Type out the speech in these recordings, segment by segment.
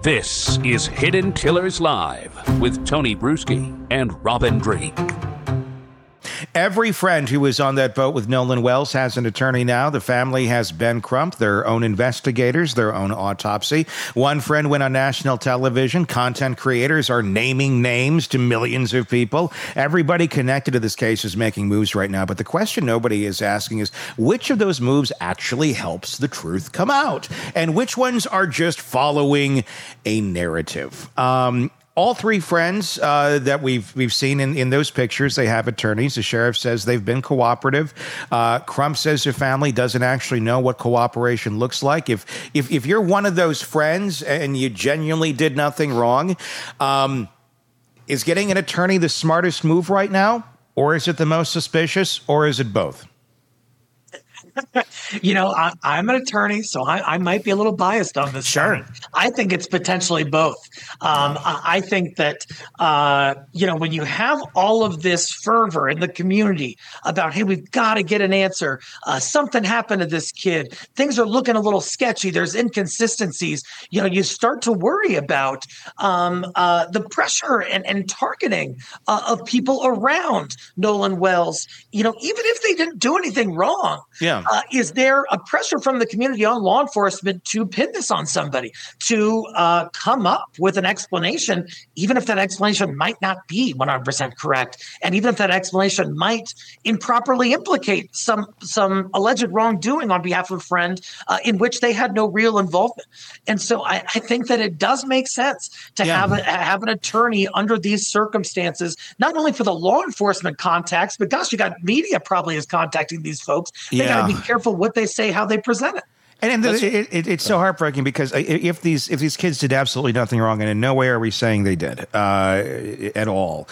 This is Hidden Killers Live with Tony Bruschi and Robin Dreeke. Every friend who was on that boat with Nolan Wells has an attorney now. The family has Ben Crump, their own investigators, their own autopsy. One friend went on national television. Content creators are naming names to millions of people. Everybody connected to this case is making moves right now. But the question nobody is asking is, which of those moves actually helps the truth come out? And which ones are just following a narrative? All three friends that we've seen in those pictures, they have attorneys. The sheriff says they've been cooperative. Crump says the family doesn't actually know what cooperation looks like. If you're one of those friends and you genuinely did nothing wrong, is getting an attorney the smartest move right now? Or is it the most suspicious? Or is it both? You know, I'm an attorney, so I might be a little biased on this. Sure. I think it's potentially both. I think that, when you have all of this fervor in the community about, hey, we've got to get an answer. Something happened to this kid. Things are looking a little sketchy. There's inconsistencies. You start to worry about the pressure and targeting of people around Nolan Wells. Even if they didn't do anything wrong. Yeah. Is there a pressure from the community on law enforcement to pin this on somebody, to come up with an explanation, even if that explanation might not be 100% correct, and even if that explanation might improperly implicate some alleged wrongdoing on behalf of a friend in which they had no real involvement? And so I think that it does make sense to have an attorney under these circumstances, not only for the law enforcement context, but gosh, you got media probably is contacting these folks. They got to be careful what they say, how they present it. And it's so heartbreaking because if these kids did absolutely nothing wrong, and in no way are we saying they did at all,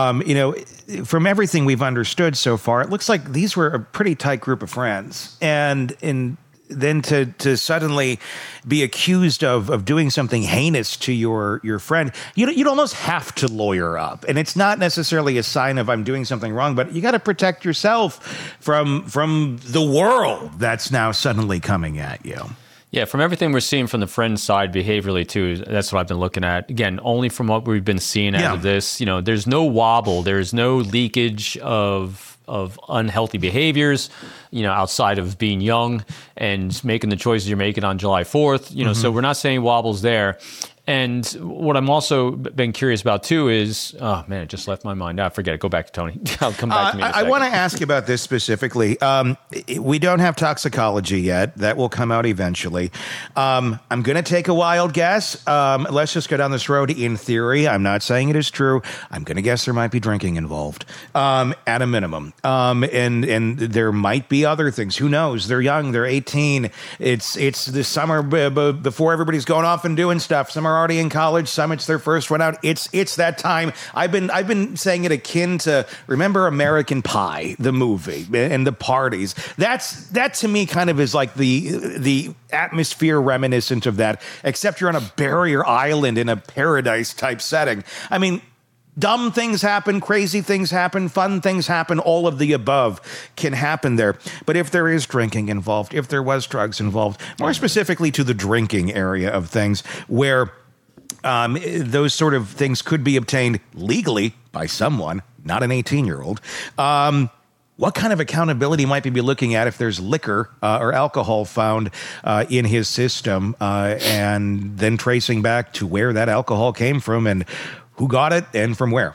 from everything we've understood so far, it looks like these were a pretty tight group of friends, and then to suddenly be accused of doing something heinous to your friend, you'd almost have to lawyer up. And it's not necessarily a sign of I'm doing something wrong, but you got to protect yourself from the world that's now suddenly coming at you. Yeah, from everything we're seeing from the friend's side behaviorally too, that's what I've been looking at. Again, only from what we've been seeing out of this, there's no wobble, there's no leakage of unhealthy behaviors, outside of being young and making the choices you're making on July 4th, so we're not saying wobbles there. And what I'm also been curious about too is, oh man, it just left my mind. Forget it. Go back to Tony. I'll come back to me in a second. I want to ask you about this specifically. We don't have toxicology yet. That will come out eventually. I'm going to take a wild guess. Let's just go down this road. In theory, I'm not saying it is true. I'm going to guess there might be drinking involved, at a minimum. And there might be other things. Who knows? They're young. They're 18. It's the summer before everybody's going off and doing stuff. Some are already in college. Some it's their first one out. It's that time. I've been saying it akin to, remember American Pie, the movie, and the parties. That to me kind of is like the atmosphere reminiscent of that, except you're on a barrier island in a paradise type setting. I mean, dumb things happen, crazy things happen, fun things happen, all of the above can happen there. But if there is drinking involved, if there was drugs involved, more specifically to the drinking area of things, where those sort of things could be obtained legally by someone, not an 18-year-old, what kind of accountability might we be looking at if there's liquor or alcohol found in his system, and then tracing back to where that alcohol came from and who got it and from where?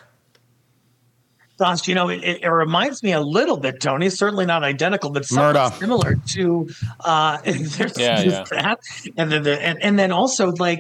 Gosh, it reminds me a little bit, Tony, certainly not identical, but somewhat similar to that. And then also like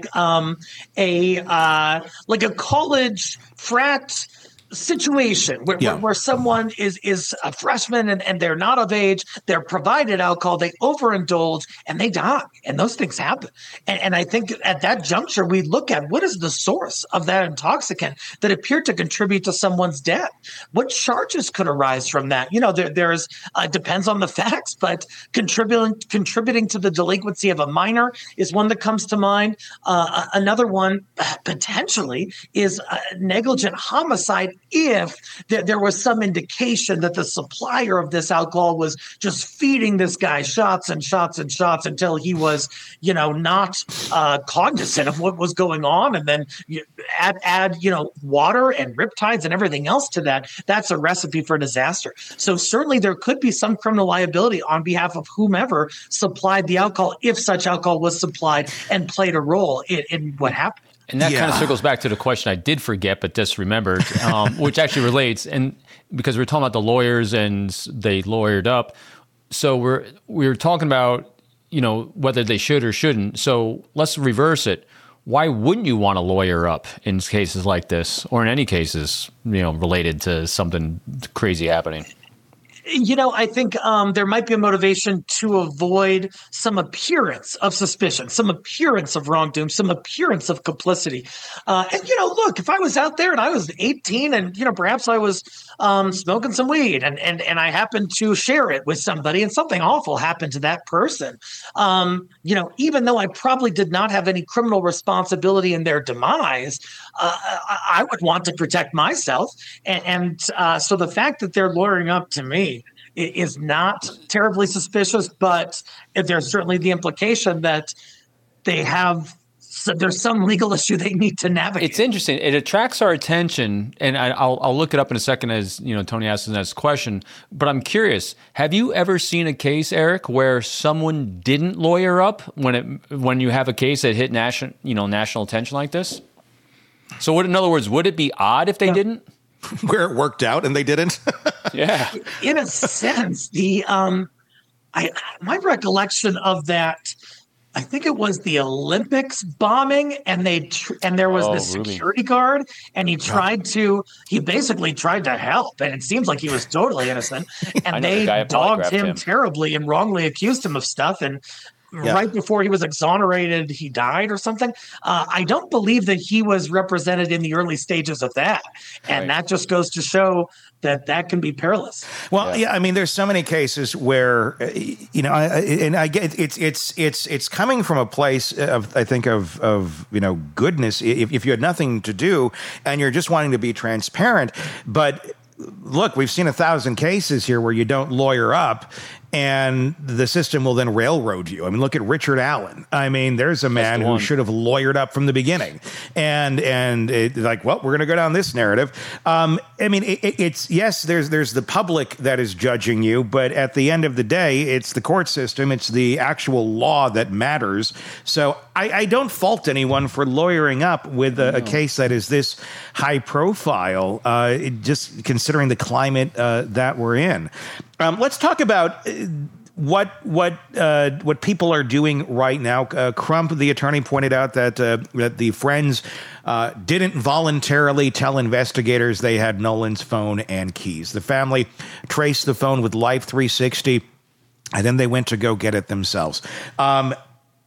a college frat situation where someone is a freshman and they're not of age, they're provided alcohol, they overindulge and they die, and those things happen. And I think at that juncture, we look at what is the source of that intoxicant that appeared to contribute to someone's death. What charges could arise from that? There's depends on the facts, but contributing to the delinquency of a minor is one that comes to mind. Another one potentially is negligent homicide if there was some indication that the supplier of this alcohol was just feeding this guy shots and shots and shots until he was, not cognizant of what was going on. And then you add water and riptides and everything else to that. That's a recipe for disaster. So certainly there could be some criminal liability on behalf of whomever supplied the alcohol, if such alcohol was supplied and played a role in what happened. And that kind of circles back to the question I did forget, but just remembered, which actually relates. And because we're talking about the lawyers and they lawyered up. So we were talking about, whether they should or shouldn't. So let's reverse it. Why wouldn't you want to lawyer up in cases like this, or in any cases, related to something crazy happening? I think there might be a motivation to avoid some appearance of suspicion, some appearance of wrongdoing, some appearance of complicity. Look, if I was out there and I was 18 and, perhaps I was smoking some weed and I happened to share it with somebody and something awful happened to that person, even though I probably did not have any criminal responsibility in their demise, I would want to protect myself. And so the fact that they're lawyering up to me is not terribly suspicious, but there's certainly the implication that there's some legal issue they need to navigate. It's interesting. It attracts our attention, and I'll look it up in a second as Tony asks the next question. But I'm curious: have you ever seen a case, Eric, where someone didn't lawyer up when you have a case that hit national attention like this? So, in other words, would it be odd if they didn't? Where it worked out and they didn't? Yeah. In a sense, my recollection of that, I think it was the Olympics bombing, and there was this security guard, and he basically tried to help, and it seems like he was totally innocent, and they dogged him terribly and wrongly accused him of stuff, and right before he was exonerated, he died or something. I don't believe that he was represented in the early stages of that. And that just goes to show that can be perilous. Well, I mean, there's so many cases where, I get it's coming from a place of, I think, of goodness. If you had nothing to do and you're just wanting to be transparent, but look, we've seen 1,000 cases here where you don't lawyer up and the system will then railroad you. I mean, look at Richard Allen. I mean, there's a man who should have lawyered up from the beginning. And we're going to go down this narrative. I mean, it's yes, there's the public that is judging you, but at the end of the day, it's the court system. It's the actual law that matters. So I don't fault anyone for lawyering up with a case that is this high profile, just considering the climate that we're in. Let's talk about what people are doing right now. Crump, the attorney, pointed out that the friends didn't voluntarily tell investigators they had Nolan's phone and keys. The family traced the phone with Life 360, and then they went to go get it themselves. That's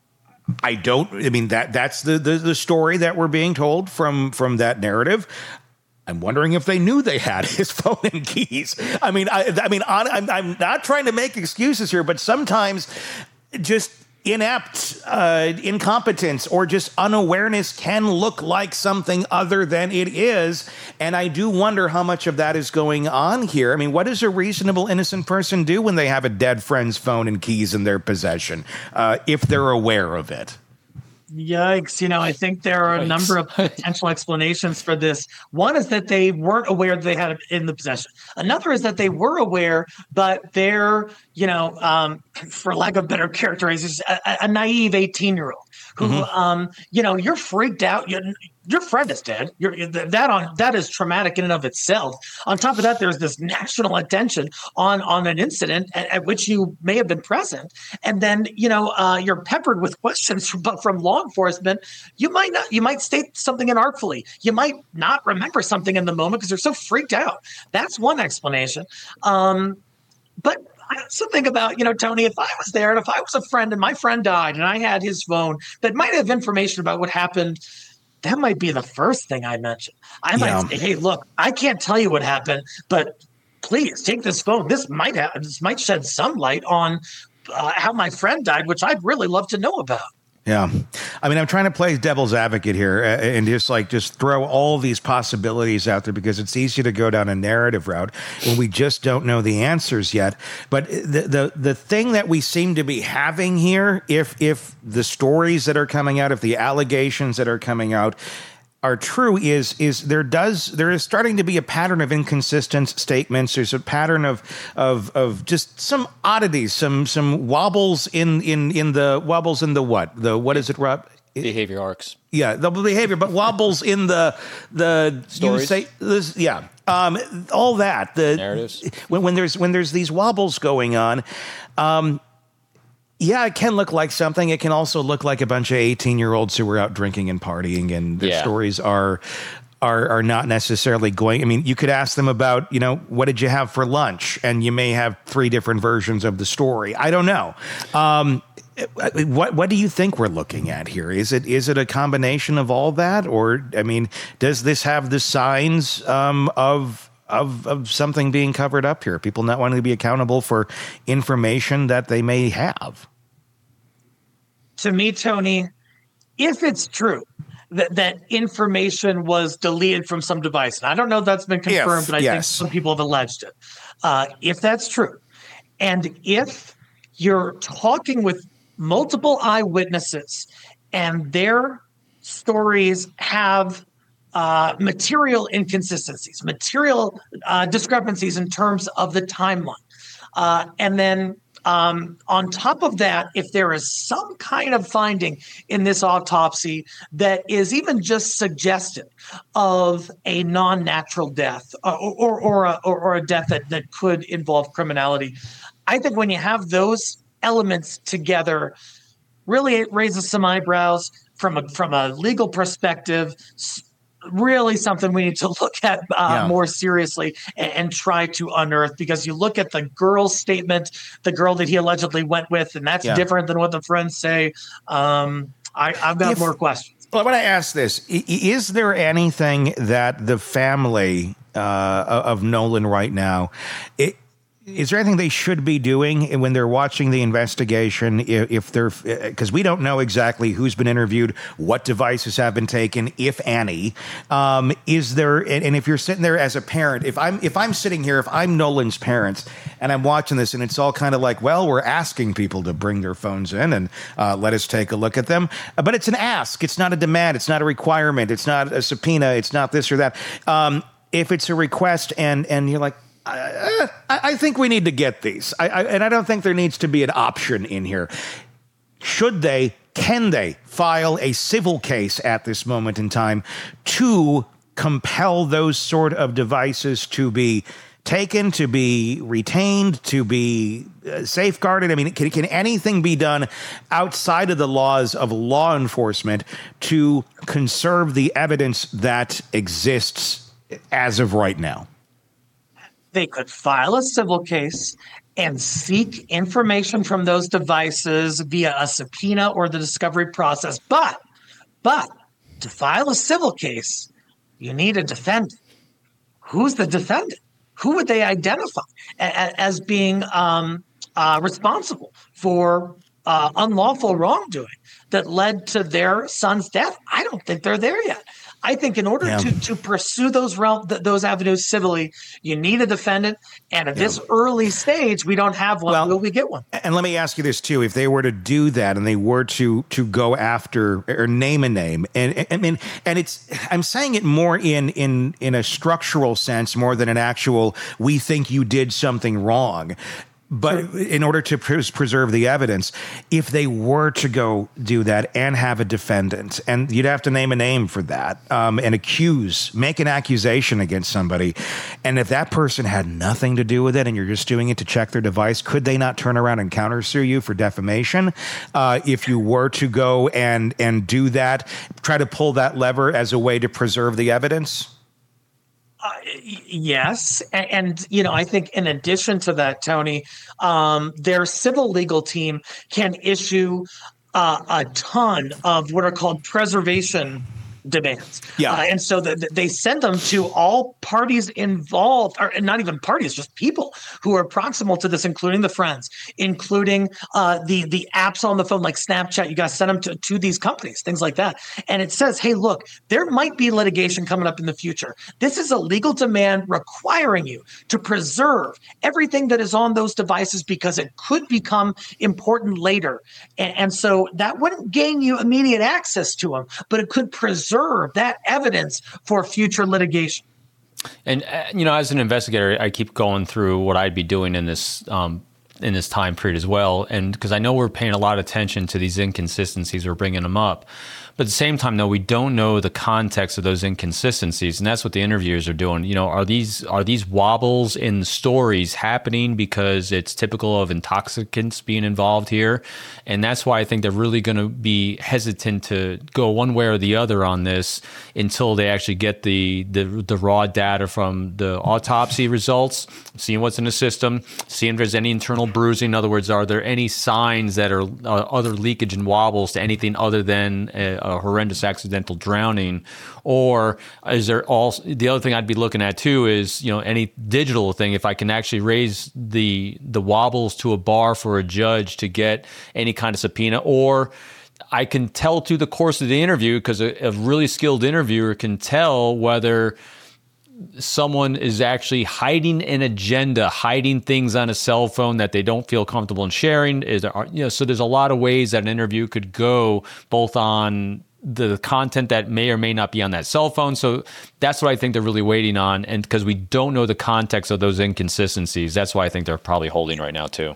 the story that we're being told from that narrative. I'm wondering if they knew they had his phone and keys. I'm not trying to make excuses here, but sometimes just inept incompetence or just unawareness can look like something other than it is. And I do wonder how much of that is going on here. I mean, what does a reasonable, innocent person do when they have a dead friend's phone and keys in their possession, if they're aware of it? Yikes. I think there are a number of potential explanations for this. One is that they weren't aware that they had it in the possession. Another is that they were aware, but they're, for lack of better characterization, a naive 18-year-old who, you're freaked out. Your friend is dead. That is traumatic in and of itself. On top of that, there's this national attention on an incident at which you may have been present, and then you're peppered with questions from law enforcement. You might state something inartfully. You might not remember something in the moment because you're so freaked out. That's one explanation. But I also think about, Tony, if I was there and if I was a friend and my friend died and I had his phone that might have information about what happened, that might be the first thing I mention. I might say, hey, look, I can't tell you what happened, but please take this phone. This might shed some light on how my friend died, which I'd really love to know about. Yeah. I mean, I'm trying to play devil's advocate here and just throw all these possibilities out there because it's easy to go down a narrative route when we just don't know the answers yet. But the thing that we seem to be having here, if the stories that are coming out, if the allegations that are coming out are true, is there is starting to be a pattern of inconsistent statements. There's a pattern of just some oddities, some wobbles in what is it, Rob? Behavior arcs. Yeah, the behavior, but wobbles in the stories. You say this, yeah. All that the narratives. When there's these wobbles going on. Yeah, it can look like something. It can also look like a bunch of 18-year-olds who were out drinking and partying, and their stories are not necessarily going. I mean, you could ask them about, what did you have for lunch? And you may have 3 different versions of the story. I don't know. What do you think we're looking at here? Is it a combination of all that? Or, I mean, does this have the signs of something being covered up here? People not wanting to be accountable for information that they may have. To me, Tony, if it's true that information was deleted from some device, and I don't know if that's been confirmed, but I think some people have alleged it. If that's true, and if you're talking with multiple eyewitnesses and their stories have material inconsistencies, material discrepancies in terms of the timeline. And then on top of that, if there is some kind of finding in this autopsy that is even just suggestive of a non-natural death or a death that could involve criminality, I think when you have those elements together, really it raises some eyebrows from a legal perspective. Really something we need to look at more seriously and try to unearth, because you look at the girl's statement, the girl that he allegedly went with, and that's different than what the friends say. I've got more questions. Well, I want to ask this. Is there anything that the family of Nolan right now, is there anything they should be doing when they're watching the investigation? If they're, because we don't know exactly who's been interviewed, what devices have been taken, if any. Is there? And if you're sitting there as a parent, if I'm sitting here, if I'm Nolan's parents and I'm watching this, and it's all kind of like, well, we're asking people to bring their phones in and let us take a look at them, but it's an ask. It's not a demand. It's not a requirement. It's not a subpoena. It's not this or that. If it's a request and you're like, I think we need to get these. And I don't think there needs to be an option in here. Can they file a civil case at this moment in time to compel those sort of devices to be taken, to be retained, to be safeguarded? I mean, can anything be done outside of the laws of law enforcement to conserve the evidence that exists as of right now? They could file a civil case and seek information from those devices via a subpoena or the discovery process. But to file a civil case, you need a defendant. Who's the defendant? Who would they identify as being responsible for unlawful wrongdoing that led to their son's death? I don't think they're there yet. I think in order to pursue those avenues civilly, you need a defendant. And at this early stage, we don't have one. Will we get one? And let me ask you this, too. If they were to do that and they were to go after or name a name, and I'm saying it more in a structural sense more than an actual, we think you did something wrong. But in order to preserve the evidence, if they were to go do that and have a defendant, and you'd have to name a name for that, and make an accusation against somebody, and if that person had nothing to do with it and you're just doing it to check their device, could they not turn around and countersue you for defamation? If you were to go and do that, try to pull that lever as a way to preserve the evidence? Yes. And, I think in addition to that, Tony, their civil legal team can issue a ton of what are called preservation demands. Yeah. And so they send them to all parties involved, or not even parties, just people who are proximal to this, including the friends, including the apps on the phone like Snapchat. You got to send them to these companies, things like that. And it says, hey, look, there might be litigation coming up in the future. This is a legal demand requiring you to preserve everything that is on those devices because it could become important later. And so that wouldn't gain you immediate access to them, but it could preserve that evidence for future litigation. And, as an investigator, I keep going through what I'd be doing in this time period as well. And because I know we're paying a lot of attention to these inconsistencies, we're bringing them up. But at the same time, though, we don't know the context of those inconsistencies, and that's what the interviewers are doing. Are these wobbles in stories happening because it's typical of intoxicants being involved here? And that's why I think they're really going to be hesitant to go one way or the other on this until they actually get the raw data from the autopsy results, seeing what's in the system, seeing if there's any internal bruising. In other words, are there any signs that are other leakage and wobbles to anything other than a horrendous accidental drowning? Or is there also the other thing I'd be looking at too is any digital thing, if I can actually raise the wobbles to a bar for a judge to get any kind of subpoena, or I can tell through the course of the interview, because a really skilled interviewer can tell whether someone is actually hiding an agenda, hiding things on a cell phone that they don't feel comfortable in sharing. So there's a lot of ways that an interview could go, both on the content that may or may not be on that cell phone. So that's what I think they're really waiting on. And because we don't know the context of those inconsistencies, that's why I think they're probably holding right now too.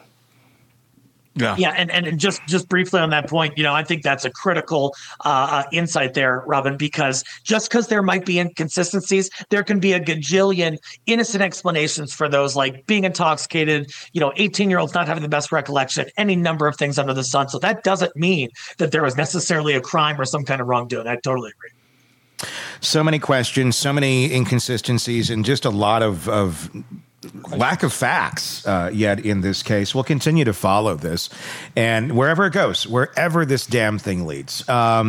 Yeah. And just briefly on that point, I think that's a critical insight there, Robin, because just because there might be inconsistencies, there can be a gajillion innocent explanations for those, like being intoxicated, 18-year-olds not having the best recollection, any number of things under the sun. So that doesn't mean that there was necessarily a crime or some kind of wrongdoing. I totally agree. So many questions, so many inconsistencies, and just a lot of lack of facts yet in this case. We'll continue to follow this, and wherever it goes, wherever this damn thing leads.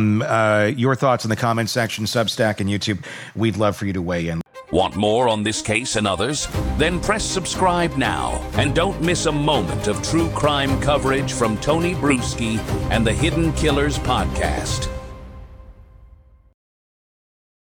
Your thoughts in the comment section, Substack, and YouTube. We'd love for you to weigh in. Want more on this case and others? Then press subscribe now and don't miss a moment of true crime coverage from Tony Bruschi and the Hidden Killers podcast.